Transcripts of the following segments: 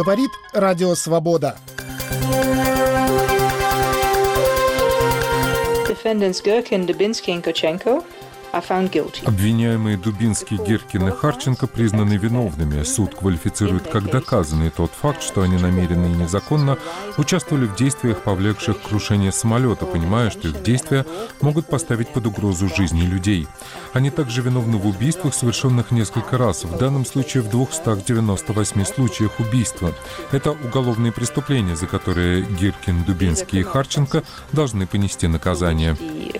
Говорит Радио Свобода. Defendants Girkin, Dubinsky and Kochenko are found guilty. Обвиняемые Дубинский, Гиркин и Харченко признаны виновными. Суд квалифицирует как доказанный тот факт, что они намеренно и незаконно участвовали в действиях, повлекших крушение самолета, понимая, что их действия могут поставить под угрозу жизни людей. Они также виновны в убийствах, совершенных несколько раз, в данном случае в 298 случаях убийства. Это уголовные преступления, за которые Гиркин, Дубинский и Харченко должны понести наказание.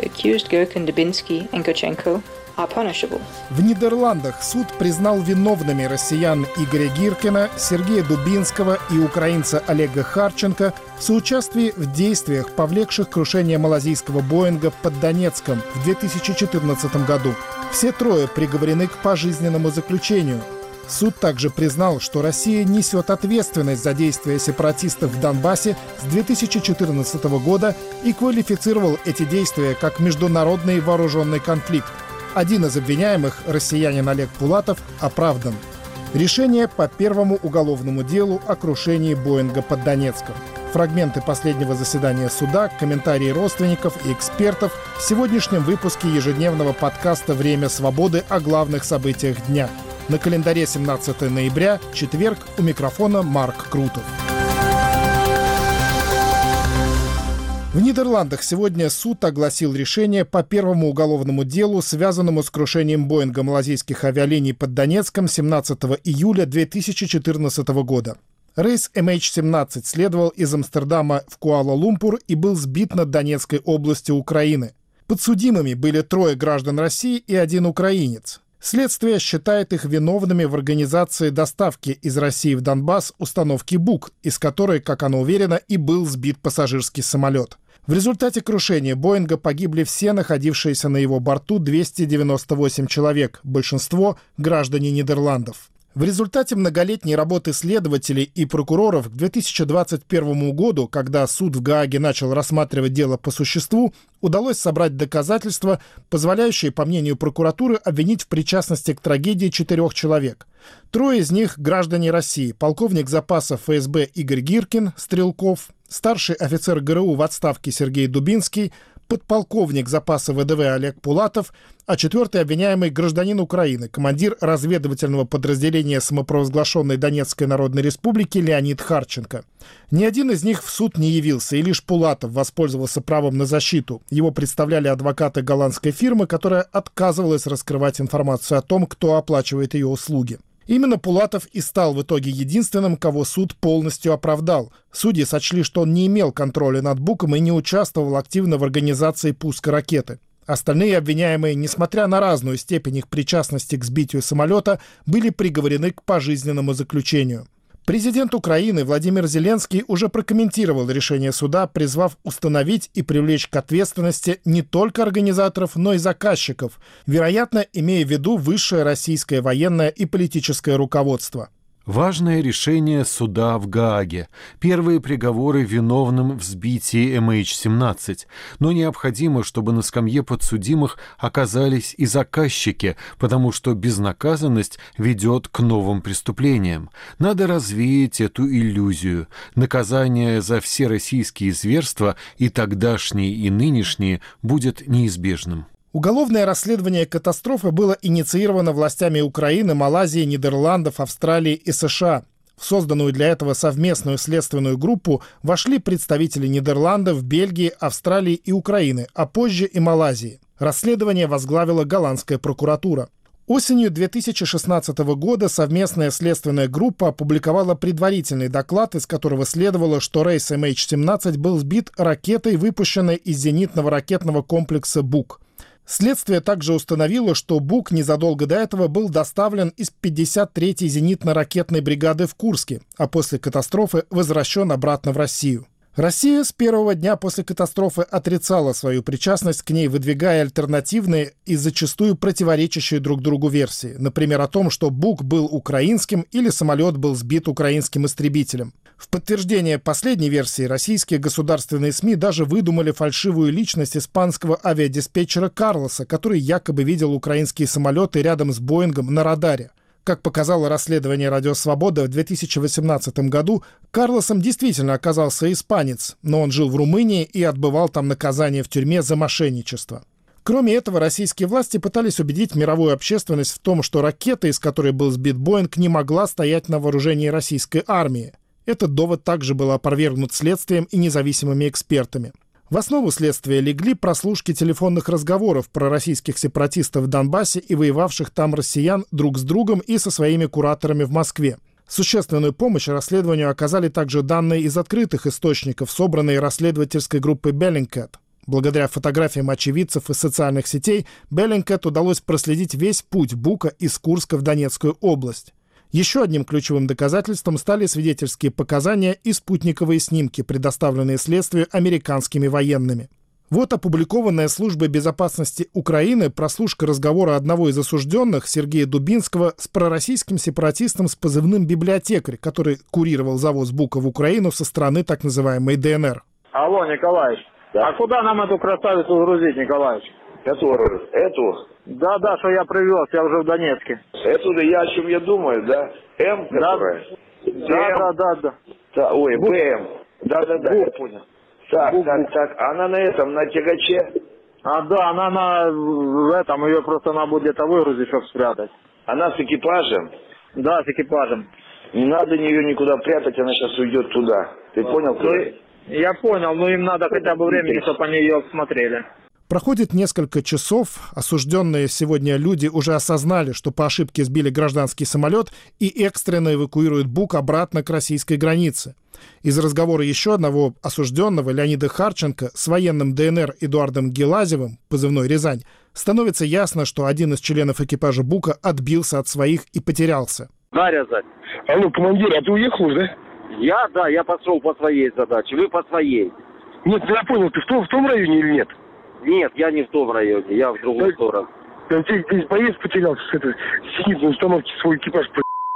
В Нидерландах суд признал виновными россиян Игоря Гиркина, Сергея Дубинского и украинца Олега Харченко в соучастии в действиях, повлекших крушение малазийского Боинга под Донецком в 2014 году. Все трое приговорены к пожизненному заключению. Суд также признал, что Россия несет ответственность за действия сепаратистов в Донбассе с 2014 года и квалифицировал эти действия как международный вооруженный конфликт. Один из обвиняемых, россиянин Олег Пулатов, оправдан. Решение по первому уголовному делу о крушении Боинга под Донецком. Фрагменты последнего заседания суда, комментарии родственников и экспертов в сегодняшнем выпуске ежедневного подкаста «Время свободы» о главных событиях дня. На календаре 17 ноября, четверг, у микрофона Марк Крутов. В Нидерландах сегодня суд огласил решение по первому уголовному делу, связанному с крушением Боинга малазийских авиалиний под Донецком 17 июля 2014 года. Рейс MH17 следовал из Амстердама в Куала-Лумпур и был сбит над Донецкой областью Украины. Подсудимыми были 3 граждан России и 1 украинец. Следствие считает их виновными в организации доставки из России в Донбасс установки БУК, из которой, как оно уверено, и был сбит пассажирский самолет. В результате крушения Боинга погибли все находившиеся на его борту 298 человек, большинство – граждане Нидерландов. В результате многолетней работы следователей и прокуроров к 2021 году, когда суд в Гааге начал рассматривать дело по существу, удалось собрать доказательства, позволяющие, по мнению прокуратуры, обвинить в причастности к трагедии 4 человек. 3 из них – граждане России: полковник запаса ФСБ Игорь Гиркин, Стрелков, старший офицер ГРУ в отставке Сергей Дубинский, подполковник запаса ВДВ Олег Пулатов, а 4-й обвиняемый — гражданин Украины, командир разведывательного подразделения самопровозглашенной Донецкой Народной Республики Леонид Харченко. Ни один из них в суд не явился, и лишь Пулатов воспользовался правом на защиту. Его представляли адвокаты голландской фирмы, которая отказывалась раскрывать информацию о том, кто оплачивает ее услуги. Именно Пулатов и стал в итоге единственным, кого суд полностью оправдал. Судьи сочли, что он не имел контроля над БУКом и не участвовал активно в организации пуска ракеты. Остальные обвиняемые, несмотря на разную степень их причастности к сбитию самолета, были приговорены к пожизненному заключению. Президент Украины Владимир Зеленский уже прокомментировал решение суда, призвав установить и привлечь к ответственности не только организаторов, но и заказчиков, вероятно, имея в виду высшее российское военное и политическое руководство. Важное решение суда в Гааге. Первые приговоры виновным в сбитии MH17. Но необходимо, чтобы на скамье подсудимых оказались и заказчики, потому что безнаказанность ведет к новым преступлениям. Надо развеять эту иллюзию. Наказание за все российские зверства, и тогдашние, и нынешние, будет неизбежным. Уголовное расследование катастрофы было инициировано властями Украины, Малайзии, Нидерландов, Австралии и США. В созданную для этого совместную следственную группу вошли представители Нидерландов, Бельгии, Австралии и Украины, а позже и Малайзии. Расследование возглавила голландская прокуратура. Осенью 2016 года совместная следственная группа опубликовала предварительный доклад, из которого следовало, что рейс MH17 был сбит ракетой, выпущенной из зенитного ракетного комплекса БУК. Следствие также установило, что БУК незадолго до этого был доставлен из 53-й зенитно-ракетной бригады в Курске, а после катастрофы возвращен обратно в Россию. Россия с первого дня после катастрофы отрицала свою причастность к ней, выдвигая альтернативные и зачастую противоречащие друг другу версии. Например, о том, что БУК был украинским или самолет был сбит украинским истребителем. В подтверждение последней версии российские государственные СМИ даже выдумали фальшивую личность испанского авиадиспетчера Карлоса, который якобы видел украинские самолеты рядом с Боингом на радаре. Как показало расследование «Радио Свобода», в 2018 году Карлосом действительно оказался испанец, но он жил в Румынии и отбывал там наказание в тюрьме за мошенничество. Кроме этого, российские власти пытались убедить мировую общественность в том, что ракета, из которой был сбит Боинг, не могла стоять на вооружении российской армии. Этот довод также был опровергнут следствием и независимыми экспертами. В основу следствия легли прослушки телефонных разговоров пророссийских сепаратистов в Донбассе и воевавших там россиян друг с другом и со своими кураторами в Москве. Существенную помощь расследованию оказали также данные из открытых источников, собранные расследовательской группой Bellingcat. Благодаря фотографиям очевидцев из социальных сетей Bellingcat удалось проследить весь путь Бука из Курска в Донецкую область. Еще одним ключевым доказательством стали свидетельские показания и спутниковые снимки, предоставленные следствию американскими военными. Вот опубликованная Службой безопасности Украины прослушка разговора одного из осужденных, Сергея Дубинского, с пророссийским сепаратистом с позывным «Библиотекарь», который курировал завоз Бука в Украину со стороны так называемой ДНР. Алло, Николаевич. Да. А куда нам эту красавицу грузить, Николаевич? Которую? Эту? Да, что я привез, я уже в Донецке. Эту, да я о чем я думаю, да? М, которая? Да. Ой, БМ. Да, я понял. Так, она на этом, на тягаче? Да, она на этом, ее просто надо будет где-то выгрузить, чтобы спрятать. Она с экипажем? Да, с экипажем. Не надо ее никуда прятать, она сейчас уйдет туда. Ты понял? Я понял, но им надо хотя бы времени, чтобы они ее обсмотрели. Проходит несколько часов, осужденные сегодня люди уже осознали, что по ошибке сбили гражданский самолет и экстренно эвакуируют Бук обратно к российской границе. Из разговора еще одного осужденного, Леонида Харченко, с военным ДНР Эдуардом Гелазевым, позывной «Рязань», становится ясно, что один из членов экипажа Бука отбился от своих и потерялся. Да, Рязань. Алло, командир, а ты уехал уже, да? Я пошел по своей задаче, вы по своей. Нет, я понял, ты в том районе или нет? Нет, я не в том районе, я в другую сторону. Здесь боец потерялся сидит на установке, свой экипаж.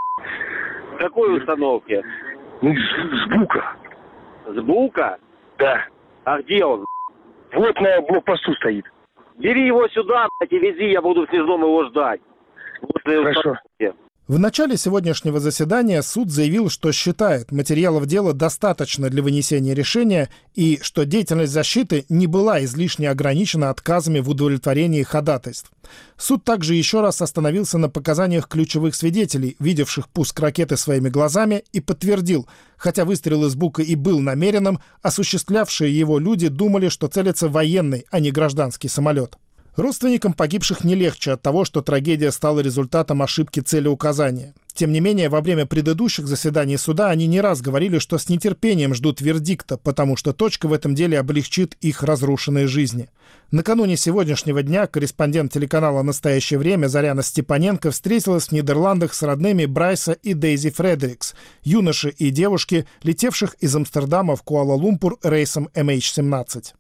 В какой установке? С Бука. С Бука? Да. А где он? Вот на блокпосту стоит. Бери его сюда, и вези, я буду в Снежном его ждать. Хорошо. В начале сегодняшнего заседания суд заявил, что считает, материалов дела достаточно для вынесения решения и что деятельность защиты не была излишне ограничена отказами в удовлетворении ходатайств. Суд также еще раз остановился на показаниях ключевых свидетелей, видевших пуск ракеты своими глазами, и подтвердил, хотя выстрел из Бука и был намеренным, осуществлявшие его люди думали, что целится военный, а не гражданский самолет. Родственникам погибших не легче от того, что трагедия стала результатом ошибки целеуказания. Тем не менее, во время предыдущих заседаний суда они не раз говорили, что с нетерпением ждут вердикта, потому что точка в этом деле облегчит их разрушенные жизни. Накануне сегодняшнего дня корреспондент телеканала «Настоящее время» Заряна Степаненко встретилась в Нидерландах с родными Брайса и Дейзи Фредерикс, юноши и девушки, летевших из Амстердама в Куала-Лумпур рейсом MH17.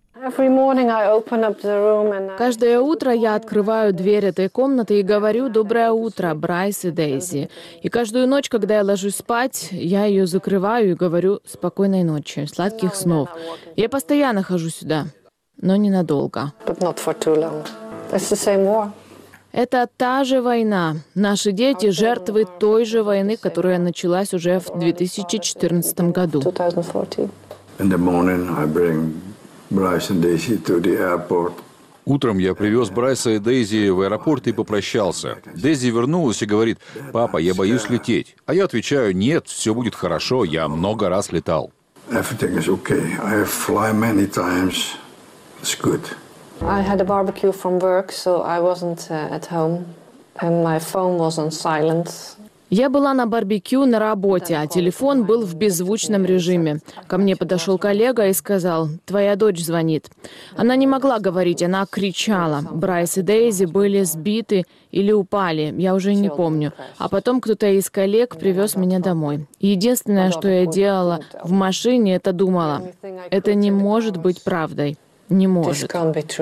Каждое утро я открываю дверь этой комнаты и говорю «Доброе утро, Брайс и Дейзи». И каждую ночь, когда я ложусь спать, я ее закрываю и говорю «Спокойной ночи, сладких снов». Я постоянно хожу сюда, но ненадолго. Это та же война. Наши дети — жертвы той же войны, которая началась уже в 2014 году. Утром я привез Брайса и Дейзи в аэропорт и попрощался. Дейзи вернулась и говорит: «Папа, я боюсь лететь». А я отвечаю: «Нет, все будет хорошо, я много раз летал». I had a barbecue from work, so I wasn't at home, and my phone was on silent. Я была на барбекю на работе, а телефон был в беззвучном режиме. Ко мне подошел коллега и сказал: «Твоя дочь звонит». Она не могла говорить, она кричала. Брайс и Дейзи были сбиты или упали, я уже не помню. А потом кто-то из коллег привез меня домой. Единственное, что я делала в машине, это думала: это не может быть правдой. Не может.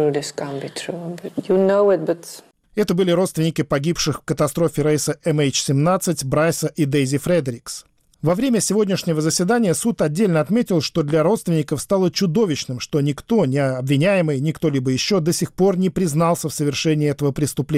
Это были родственники погибших в катастрофе рейса MH17 Брайса и Дейзи Фредерикс. Во время сегодняшнего заседания суд отдельно отметил, что для родственников стало чудовищным, что никто, ни обвиняемый, ни кто-либо еще до сих пор не признался в совершении этого преступления.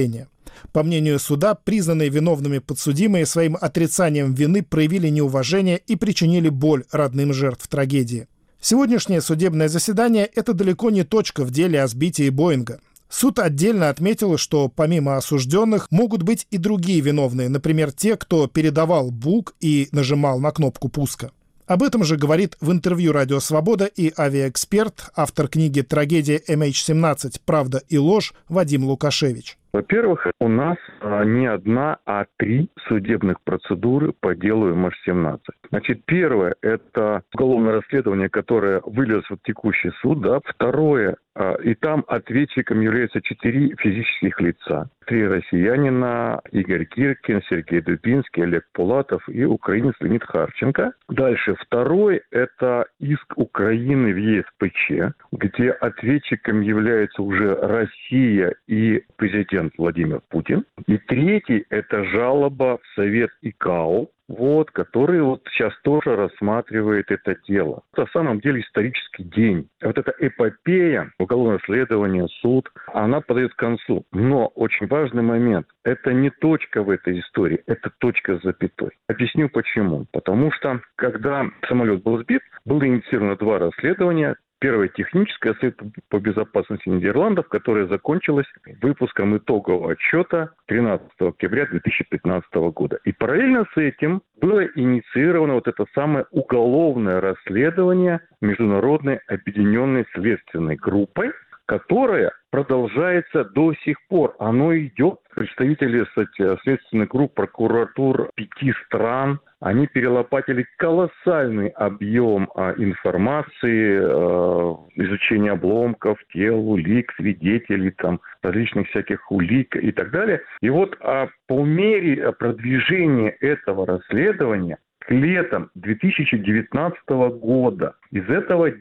По мнению суда, признанные виновными подсудимые своим отрицанием вины проявили неуважение и причинили боль родным жертв трагедии. Сегодняшнее судебное заседание – это далеко не точка в деле о сбитии Боинга. Суд отдельно отметил, что помимо осужденных могут быть и другие виновные, например, те, кто передавал бук и нажимал на кнопку пуска. Об этом же говорит в интервью «Радио Свобода» и авиаэксперт, автор книги «Трагедия MH17. Правда и ложь» Вадим Лукашевич. Во-первых, у нас не одна, а 3 судебных процедуры по делу MH17. Значит, первое – это уголовное расследование, которое вылилось в текущий суд. Да. Второе – и там ответчиком являются 4 физических лица. 3 россиянина: Игорь Гиркин, Сергей Дубинский, Олег Пулатов и украинец Леонид Харченко. Дальше второй – это иск Украины в ЕСПЧ, где ответчиком являются уже Россия и президент Владимир Путин. И третий – это жалоба в Совет ИКАО, который сейчас тоже рассматривает это дело. Это на самом деле исторический день. Вот эта эпопея, уголовное расследование, суд, она подойдет к концу. Но очень важный момент. Это не точка в этой истории, это точка с запятой. Объясню почему. Потому что, когда самолет был сбит, было инициировано 2 расследования. Первое — техническое, Совет по безопасности Нидерландов, которое закончилось выпуском итогового отчета 13 октября 2015 года. И параллельно с этим было инициировано вот это самое уголовное расследование Международной объединенной следственной группой, которое продолжается до сих пор. Оно идет. Представители следственных групп, прокуратур 5 стран, они перелопатили колоссальный объем информации, изучения обломков, тел, улик, свидетелей, различных всяких улик и так далее. И по мере продвижения этого расследования летом 2019 года из этого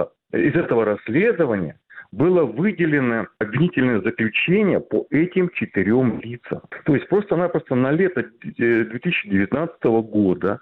расследования было выделено обвинительное заключение по этим 4 лицам. То есть просто-напросто на лето 2019 года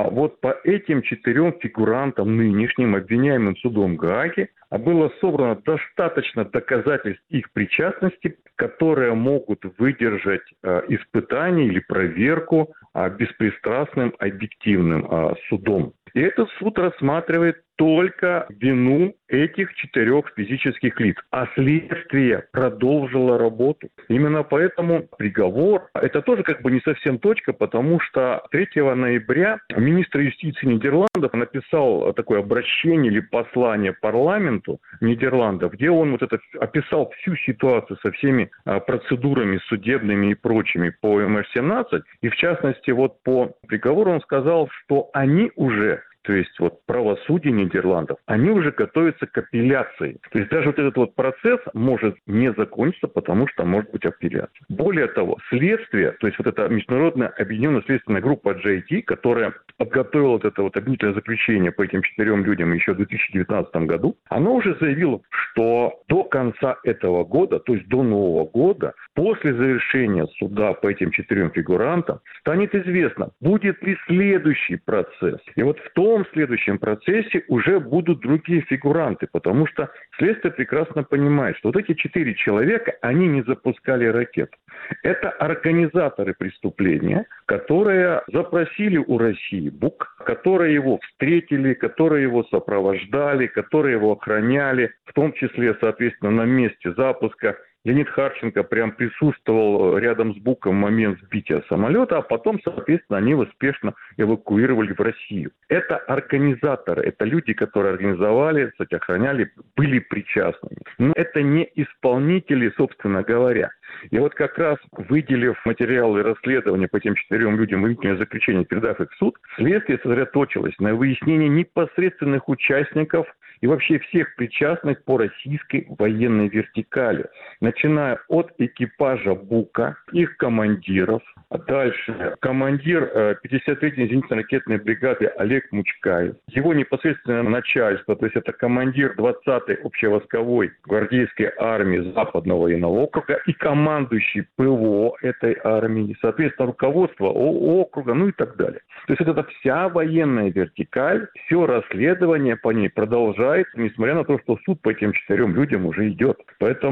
по этим 4 фигурантам, нынешним обвиняемым судом Гааги, было собрано достаточно доказательств их причастности, которые могут выдержать испытание или проверку беспристрастным объективным судом. И этот суд рассматривает только вину этих 4 физических лиц. А следствие продолжило работу. Именно поэтому приговор, это тоже не совсем точка, потому что 3 ноября министр юстиции Нидерландов написал такое обращение или послание парламенту Нидерландов, где он описал всю ситуацию со всеми процедурами судебными и прочими по MH17. И в частности, по приговору он сказал, что они уже, то есть правосудие Нидерландов, они уже готовятся к апелляции. То есть даже этот процесс может не закончиться, потому что может быть апелляция. Более того, следствие, то есть эта международная объединенная следственная группа JT, которая подготовила это обвинительное заключение по этим 4 людям еще в 2019 году, она уже заявила, что до конца этого года, то есть до Нового года, после завершения суда по этим 4 фигурантам, станет известно, будет ли следующий процесс. И в том следующем процессе уже будут другие фигуранты, потому что следствие прекрасно понимает, что эти 4 человека, они не запускали ракет. Это организаторы преступления, которые запросили у России бук, которые его встретили, которые его сопровождали, которые его охраняли, в том числе, соответственно, на месте запуска. Леонид Харченко прям присутствовал рядом с буком в момент сбития самолета, а потом, соответственно, они его успешно эвакуировали в Россию. Это организаторы, это люди, которые организовали, охраняли, были причастными. Но это не исполнители, собственно говоря. И как раз выделив материалы расследования по этим 4 людям, обвинительное заключение, передав их в суд, следствие сосредоточилось на выяснении непосредственных участников и вообще всех причастных по российской военной вертикали, начиная от экипажа Бука, их командиров, а дальше командир 53-й зенитно-ракетной бригады Олег Мучкаев, его непосредственное начальство, то есть это командир 20-й общевойсковой гвардейской армии Западного военного округа и командующий ПВО этой армии, соответственно, руководство округа, и так далее. То есть это вся военная вертикаль, все расследование по ней продолжается, несмотря на то, что суд по этим 4 людям уже идет. Поэтому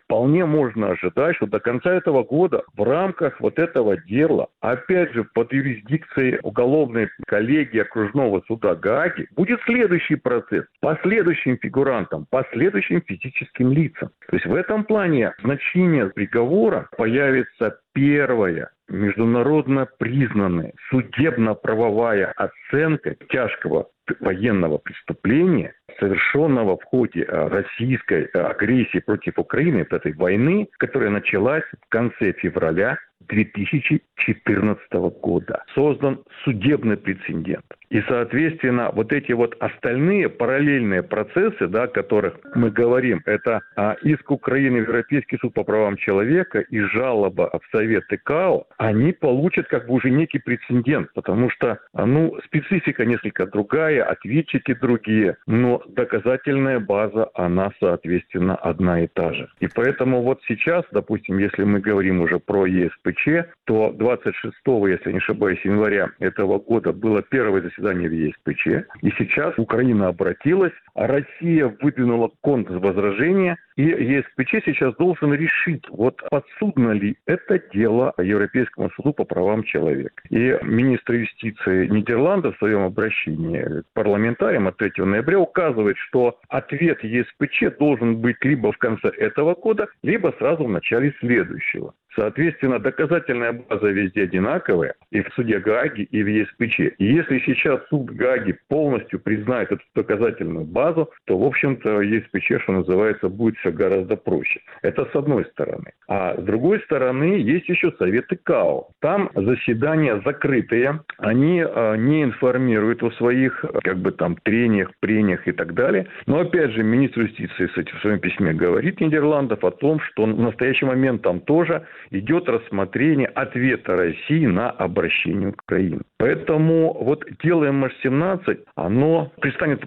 вполне можно ожидать, что до конца этого года в рамках вот этого дела, опять же, под юрисдикцией уголовной коллегии окружного суда Гааги, будет следующий процесс по следующим фигурантам, по следующим физическим лицам. То есть в этом плане значение приговора появится первая международно признанная судебно-правовая оценка тяжкого военного преступления, совершенного в ходе российской агрессии против Украины, вот этой войны, которая началась в конце февраля 2014 года. Создан судебный прецедент. И, соответственно, вот эти вот остальные параллельные процессы, да, о которых мы говорим, это иск Украины в Европейский суд по правам человека и жалоба в Совет ИКАО, они получат как бы уже некий прецедент, потому что, специфика несколько другая, ответчики другие, но доказательная база, она, соответственно, одна и та же. И поэтому вот сейчас, допустим, если мы говорим уже про ЕСПЧ, то 26, если не ошибаюсь, января этого года было первое заседание в ЕСПЧ, и сейчас Украина обратилась, а Россия выдвинула контрвозражение, и ЕСПЧ сейчас должен решить, вот подсудно ли это дело Европейскому суду по правам человека. И министр юстиции Нидерландов в своем обращении к парламентариям от 3 ноября указывает, что ответ ЕСПЧ должен быть либо в конце этого года, либо сразу в начале следующего. Соответственно, доказательная база везде одинаковая, и в суде Гааги, и в ЕСПЧ. И если сейчас суд Гааги полностью признает эту доказательную базу, то, в общем-то, ЕСПЧ, что называется, будет все гораздо проще. Это с одной стороны. А с другой стороны, есть еще Совет ИКАО. Там заседания закрытые, они не информируют о своих, трениях, прениях и так далее. Но, опять же, министр юстиции в своем письме говорит Нидерландов о том, что в настоящий момент там тоже идет рассмотрение ответа России на обращение Украины. Поэтому вот дело МH17, оно предстанет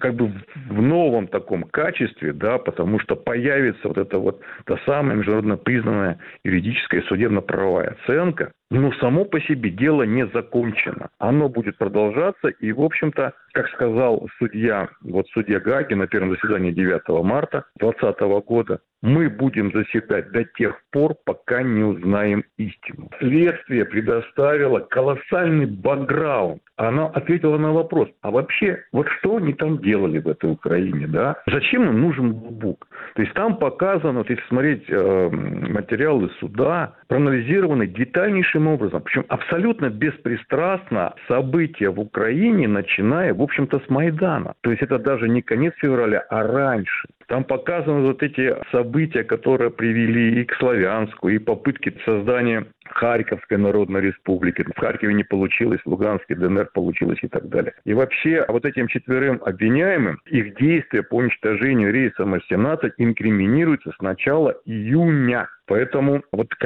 в новом таком качестве, да, потому что появится вот эта вот та самая международно признанная юридическая судебно-правовая оценка. Но само по себе дело не закончено. Оно будет продолжаться, и, в общем-то, как сказал судья Гааги на первом заседании 9 марта 2020 года, мы будем заседать до тех пор, пока не узнаем истину. Следствие предоставило колоссальный бэкграунд. Она ответила на вопрос, а вообще, вот что они там делали в этой Украине, да? Зачем им нужен ноутбук? То есть там показано, если смотреть материалы суда, проанализированы детальнейшим образом, причем абсолютно беспристрастно события в Украине, начиная, в общем-то, с Майдана. То есть это даже не конец февраля, а раньше. Там показаны вот эти события, которые привели и к Славянску, и попытки создания Харьковской Народной Республики. В Харькове не получилось, в Луганске, ДНР получилось и так далее. И вообще вот этим 4 обвиняемым, их действия по уничтожению рейса МH17 инкриминируются с начала июня. Поэтому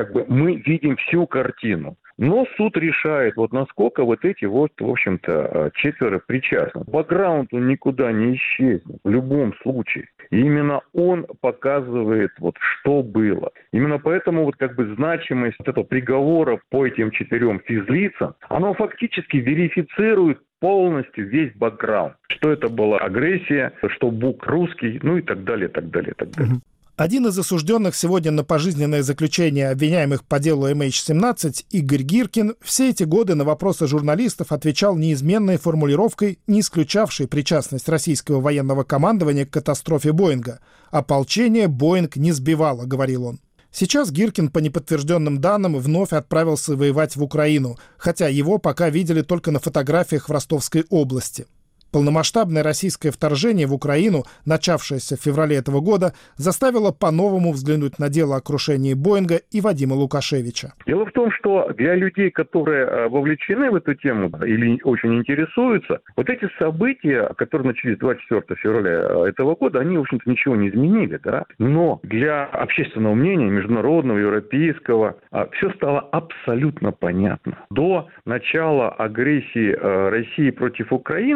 мы видим всю картину. Но суд решает, насколько эти в общем-то, 4 причастны. Бэкграунд он никуда не исчезнет в любом случае. И именно он показывает, что было. Именно поэтому значимость этого приговора по этим 4 физлицам, оно фактически верифицирует полностью весь бэкграунд. Что это была агрессия, что БУК русский, и так далее, так далее, так далее. Один из осужденных сегодня на пожизненное заключение обвиняемых по делу MH17, Игорь Гиркин, все эти годы на вопросы журналистов отвечал неизменной формулировкой, не исключавшей причастность российского военного командования к катастрофе Боинга. «Ополчение Боинг не сбивало», — говорил он. Сейчас Гиркин, по неподтвержденным данным, вновь отправился воевать в Украину, хотя его пока видели только на фотографиях в Ростовской области. Полномасштабное российское вторжение в Украину, начавшееся в феврале этого года, заставило по-новому взглянуть на дело о крушении Боинга и Вадима Лукашевича. Дело в том, что для людей, которые вовлечены в эту тему или очень интересуются, эти события, которые начались 24 февраля этого года, они, в общем-то, ничего не изменили, да? Но для общественного мнения, международного, европейского, все стало абсолютно понятно. До начала агрессии России против Украины мы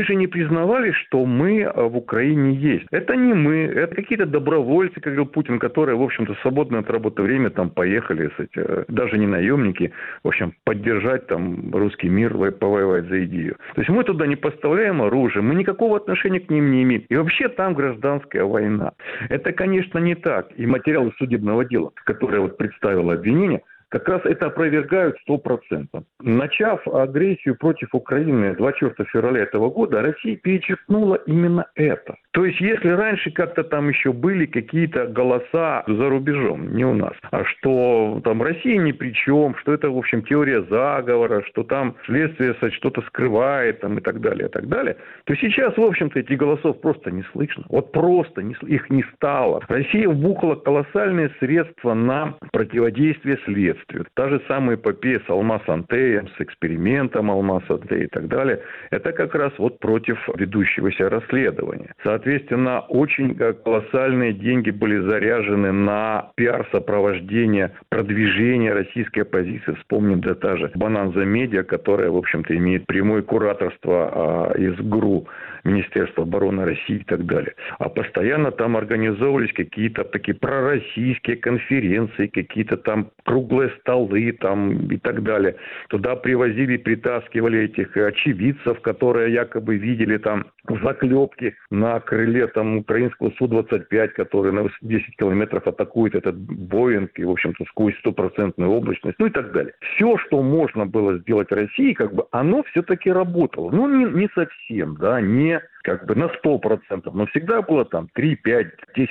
Мы же не признавали, что мы в Украине есть. Это не мы, это какие-то добровольцы, как говорил Путин, которые, в общем-то, свободное от работы время там поехали, даже не наемники, в общем, поддержать там русский мир, повоевать за идею. То есть мы туда не поставляем оружие, мы никакого отношения к ним не имеем. И вообще там гражданская война. Это, конечно, не так. И материалы судебного дела, которое вот представило обвинение, как раз это опровергают 100%. Начав агрессию против Украины 24 февраля этого года, Россия перечеркнула именно это. То есть, если раньше как-то там еще были какие-то голоса за рубежом, не у нас, а что там Россия ни при чем, что это, в общем, теория заговора, что там следствие что-то скрывает там, и так далее, то сейчас, в общем-то, этих голосов просто не слышно. Вот просто их не стало. Россия вбухала колоссальные средства на противодействие следствию. Та же самая эпопея с Алмаз-Антеем, с экспериментом Алмаз-Антея и так далее, это как раз вот против ведущегося расследования. Соответственно, очень колоссальные деньги были заряжены на пиар-сопровождение, продвижение российской оппозиции. Вспомним, да, та же Bonanza Media, которая, в общем-то, имеет прямое кураторство из ГРУ, Министерства обороны России и так далее. А постоянно там организовывались какие-то такие пророссийские конференции, какие-то там круглые столы там и так далее. Туда привозили, притаскивали этих очевидцев, которые якобы видели там заклепки на крыле там украинского Су-25, который на 10 километров атакует этот Боинг и, в общем-то, сквозь 100% облачность, ну и так далее. Все, что можно было сделать России, как бы оно все-таки работало. Ну, не совсем, да, не как бы на 100%, но всегда было там 3, 5,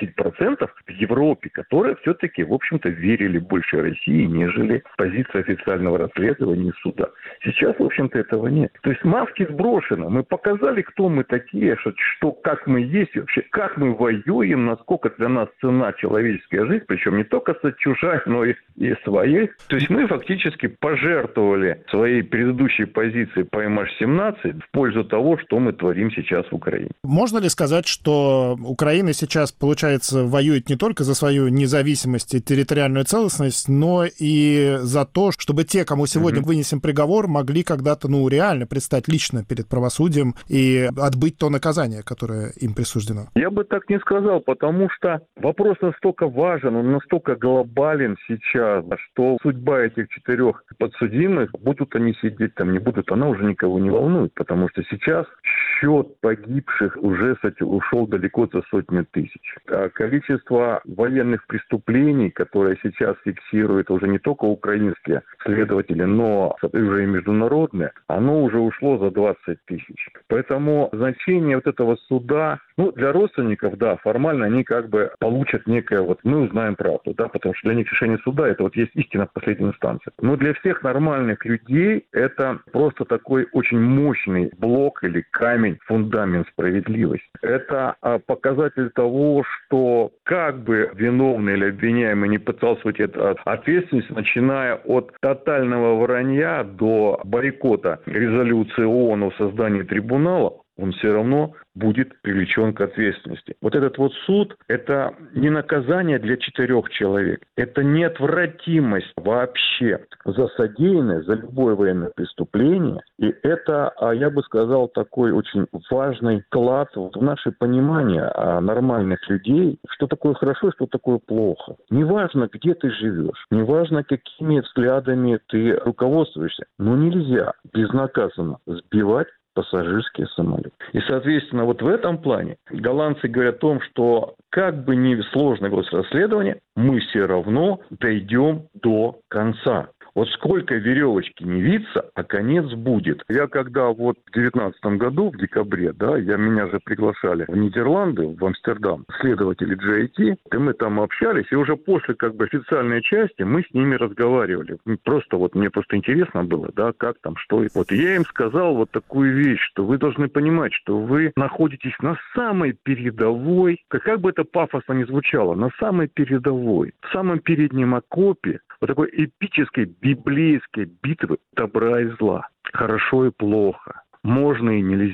10% в Европе, которые все-таки, в общем-то, верили больше России, нежели позиция официального расследования и суда. Сейчас, в общем-то, этого нет. То есть маски сброшены. Мы показали, кто мы такие, что как мы есть, вообще, как мы воюем, насколько для нас цена человеческая жизнь, причем не только чужая, но и своей. То есть мы фактически пожертвовали своей предыдущей позицией по MH17 в пользу того, что мы творим сейчас в Украине. Можно ли сказать, что Украина сейчас, получается, воюет не только за свою независимость и территориальную целостность, но и за то, чтобы те, кому сегодня вынесен приговор, могли когда-то, реально предстать лично перед правосудием и отбыть то наказание, которое им присуждено? Я бы так не сказал, потому что вопрос настолько важен, он настолько глобален сейчас, что судьба этих 4 подсудимых, будут они сидеть там, не будут, она уже никого не волнует, потому что сейчас счет погибших уже ушел далеко за сотни тысяч. А количество военных преступлений, которые сейчас фиксируют уже не только украинские следователи, но уже и международные, оно уже ушло за 20 тысяч. Поэтому значение вот этого суда, для родственников, да, формально они как бы получат некое, мы узнаем правду, да, потому что для них решение суда это есть истина в последней инстанции. Но для всех нормальных людей это просто такой очень мощный блок или камень, фундамент справедливости. Это показатель того, что как бы виновный или обвиняемый не пытался уйти от ответственности, начиная от тотального вранья до бойкота резолюции ООН о создании трибунала, он все равно будет привлечен к ответственности. Вот этот суд – это не наказание для 4 человек. Это неотвратимость вообще за содеянное, за любое военное преступление. И это, я бы сказал, такой очень важный вклад в наше понимание нормальных людей, что такое хорошо и что такое плохо. Неважно, где ты живешь, неважно, какими взглядами ты руководствуешься, но нельзя безнаказанно сбивать пассажирские самолеты. И, соответственно, в этом плане голландцы говорят о том, что как бы ни сложно было расследование, мы все равно дойдем до конца. Вот сколько веревочки не виться, а конец будет. Я когда в 2019 году, в декабре, меня же приглашали в Нидерланды, в Амстердам, следователи GIT, и мы там общались, и уже после официальной части мы с ними разговаривали. Мне просто интересно было, как там, что. Я им сказал такую вещь, что вы должны понимать, что вы находитесь на самой передовой, как бы это пафосно ни звучало, на самой передовой, в самом переднем окопе, такой эпической библейской битвы добра и зла, хорошо и плохо, можно и нельзя.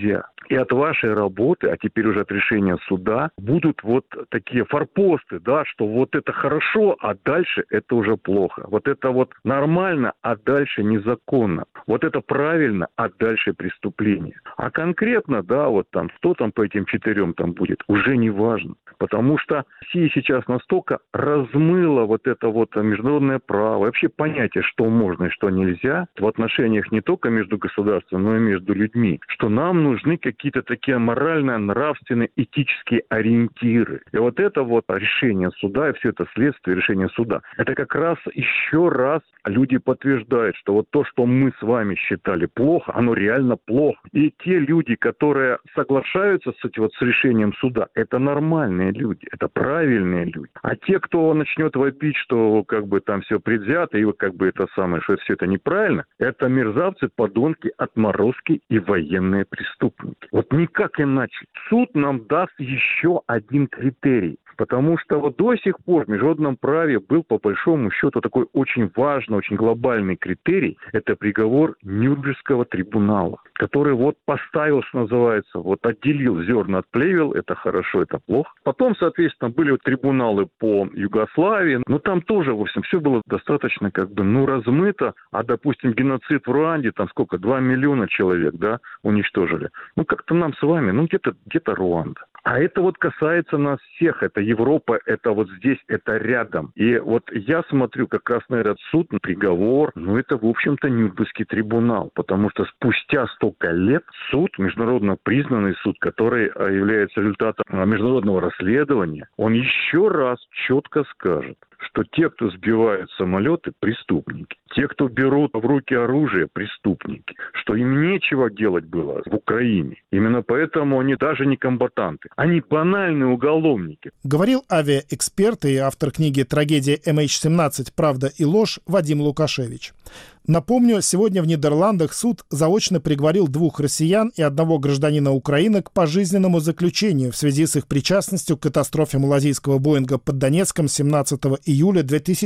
И от вашей работы, а теперь уже от решения суда, будут вот такие форпосты, да, что вот это хорошо, а дальше это уже плохо. Вот это вот нормально, а дальше незаконно. Вот это правильно, а дальше преступление. А конкретно, да, вот там, что там по этим 4 там будет, уже не важно. Потому что Россия сейчас настолько размыла вот это вот международное право, вообще понятие, что можно и что нельзя в отношениях не только между государством, но и между людьми, что нам нужны какие-то такие морально-нравственные, этические ориентиры. И вот это вот решение суда, и все это следствие решения суда, это как раз еще раз люди подтверждают, что вот то, что мы с вами считали плохо, оно реально плохо. И те люди, которые соглашаются с этим вот с решением суда, это нормальные люди, это правильные люди. А те, кто начнет вопить, что как бы там все предвзято, и как бы это самое, что все это неправильно, это мерзавцы, подонки, отморозки и военные преступники. Вот никак иначе. Суд нам даст еще один критерий. Потому что вот до сих пор в международном праве был по большому счету такой очень важный, очень глобальный критерий. Это приговор Нюрнбергского трибунала, который вот поставил, что называется, вот отделил зерна от плевел, это хорошо, это плохо. Потом, соответственно, были вот трибуналы по Югославии, но там тоже, в общем, все было достаточно как бы, размыто. А, допустим, геноцид в Руанде, там сколько, 2 миллиона человек, да, уничтожили. Как-то нам с вами, где-то Руанда. А это вот касается нас всех. Это Европа, это вот здесь, это рядом. И вот я смотрю как раз на этот суд, на приговор. Это, в общем-то, Нюрнбергский трибунал. Потому что спустя столько лет суд, международно признанный суд, который является результатом международного расследования, он еще раз четко скажет, что те, кто сбивают самолеты, преступники. Те, кто берут в руки оружие, преступники. Что им нечего делать было в Украине. Именно поэтому они даже не комбатанты. Они банальные уголовники. Говорил авиаэксперт и автор книги «Трагедия MH17. Правда и ложь» Вадим Лукашевич. Напомню, сегодня в Нидерландах суд заочно приговорил 2 россиян и 1 гражданина Украины к пожизненному заключению в связи с их причастностью к катастрофе малазийского Боинга под Донецком 17 июля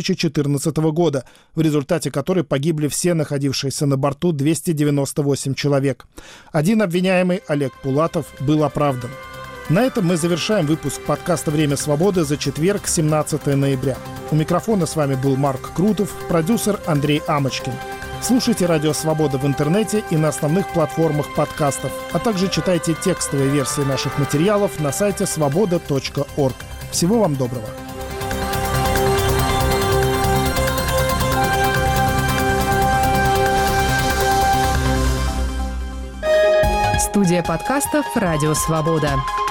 2014 года, в результате которой погибли все находившиеся на борту 298 человек. Один обвиняемый, Олег Пулатов, был оправдан. На этом мы завершаем выпуск подкаста «Время свободы» за четверг, 17 ноября. У микрофона с вами был Марк Крутов, продюсер Андрей Амочкин. Слушайте «Радио Свобода» в интернете и на основных платформах подкастов, а также читайте текстовые версии наших материалов на сайте svoboda.org. Всего вам доброго! Студия подкастов «Радио Свобода».